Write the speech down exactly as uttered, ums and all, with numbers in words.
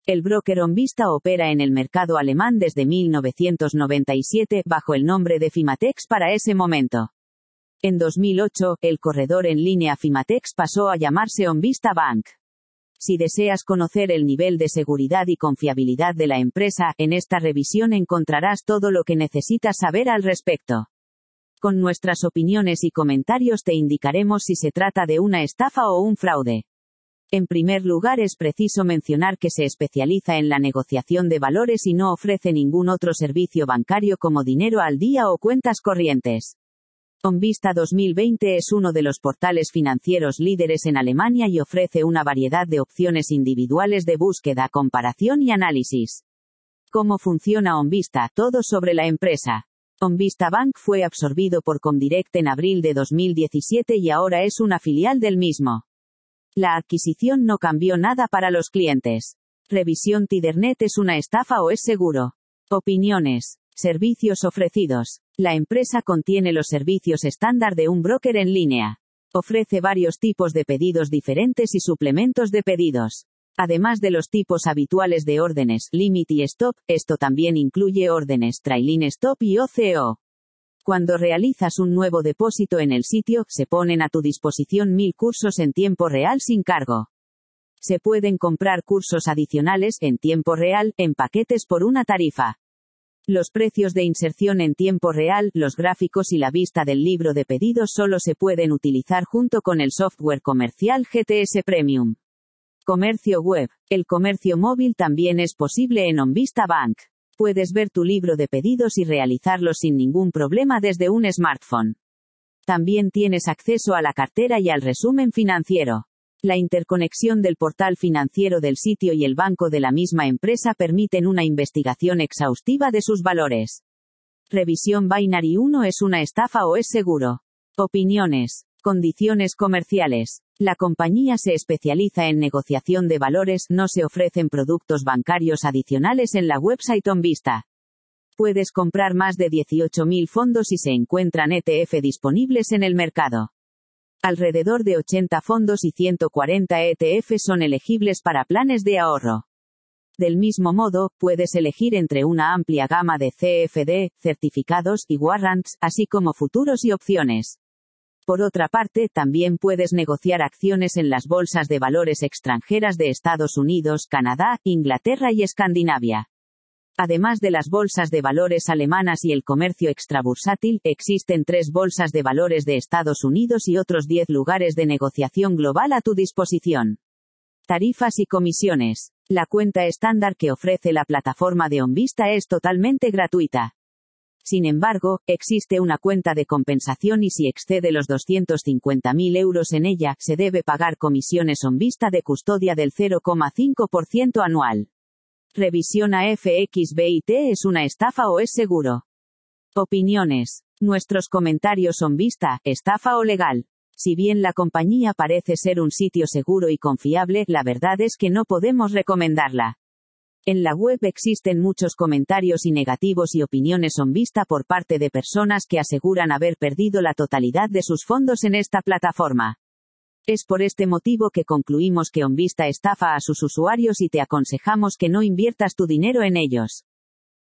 El broker OnVista opera en el mercado alemán desde mil novecientos noventa y siete, bajo el nombre de Fimatex para ese momento. En dos mil ocho, el corredor en línea Fimatex pasó a llamarse OnVista Bank. Si deseas conocer el nivel de seguridad y confiabilidad de la empresa, en esta revisión encontrarás todo lo que necesitas saber al respecto. Con nuestras opiniones y comentarios te indicaremos si se trata de una estafa o un fraude. En primer lugar, es preciso mencionar que se especializa en la negociación de valores y no ofrece ningún otro servicio bancario como dinero al día o cuentas corrientes. OnVista dos mil veinte es uno de los portales financieros líderes en Alemania y ofrece una variedad de opciones individuales de búsqueda, comparación y análisis. ¿Cómo funciona OnVista? Todo sobre la empresa. OnVista Bank fue absorbido por Comdirect en abril de dos mil diecisiete y ahora es una filial del mismo. La adquisición no cambió nada para los clientes. Revisión Tidernet, ¿es una estafa o es seguro? Opiniones. Servicios ofrecidos. La empresa contiene los servicios estándar de un broker en línea. Ofrece varios tipos de pedidos diferentes y suplementos de pedidos. Además de los tipos habituales de órdenes, limit y stop, esto también incluye órdenes trailing stop y O C O. Cuando realizas un nuevo depósito en el sitio, se ponen a tu disposición mil cursos en tiempo real sin cargo. Se pueden comprar cursos adicionales, en tiempo real, en paquetes por una tarifa. Los precios de inserción en tiempo real, los gráficos y la vista del libro de pedidos solo se pueden utilizar junto con el software comercial G T S Premium. Comercio web. El comercio móvil también es posible en OnVista Bank. Puedes ver tu libro de pedidos y realizarlo sin ningún problema desde un smartphone. También tienes acceso a la cartera y al resumen financiero. La interconexión del portal financiero del sitio y el banco de la misma empresa permiten una investigación exhaustiva de sus valores. Revisión Binary uno, ¿es una estafa o es seguro? Opiniones. Condiciones comerciales. La compañía se especializa en negociación de valores, no se ofrecen productos bancarios adicionales en la website OnVista. Puedes comprar más de dieciocho mil fondos y se encuentran E T F disponibles en el mercado. Alrededor de ochenta fondos y ciento cuarenta E T F son elegibles para planes de ahorro. Del mismo modo, puedes elegir entre una amplia gama de C F D, certificados y warrants, así como futuros y opciones. Por otra parte, también puedes negociar acciones en las bolsas de valores extranjeras de Estados Unidos, Canadá, Inglaterra y Escandinavia. Además de las bolsas de valores alemanas y el comercio extrabursátil, existen tres bolsas de valores de Estados Unidos y otros diez lugares de negociación global a tu disposición. Tarifas y comisiones. La cuenta estándar que ofrece la plataforma de OnVista es totalmente gratuita. Sin embargo, existe una cuenta de compensación y si excede los doscientos cincuenta mil euros en ella, se debe pagar comisiones OnVista de custodia del cero coma cinco por ciento anual. Revisión A F X B I T, ¿es una estafa o es seguro? Opiniones. Nuestros comentarios OnVista, estafa o legal. Si bien la compañía parece ser un sitio seguro y confiable, la verdad es que no podemos recomendarla. En la web existen muchos comentarios y negativos y opiniones OnVista por parte de personas que aseguran haber perdido la totalidad de sus fondos en esta plataforma. Es por este motivo que concluimos que OnVista estafa a sus usuarios y te aconsejamos que no inviertas tu dinero en ellos.